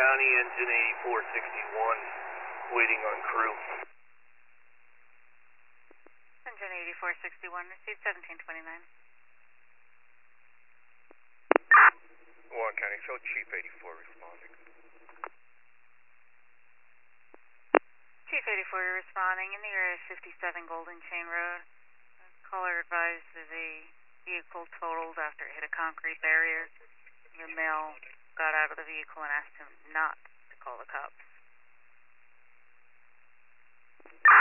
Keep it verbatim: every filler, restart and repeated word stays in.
County, engine eighty-four sixty-one, waiting on crew. Engine eighty-four sixty-one, received seventeen twenty-nine. Warren County, show Chief eighty-four responding. Chief eighty-four, you're responding in the area of fifty-seven Golden Chain Road. Caller advised that a vehicle totaled after it hit a concrete barrier. Your male got out of the vehicle and asked him not to call the cops.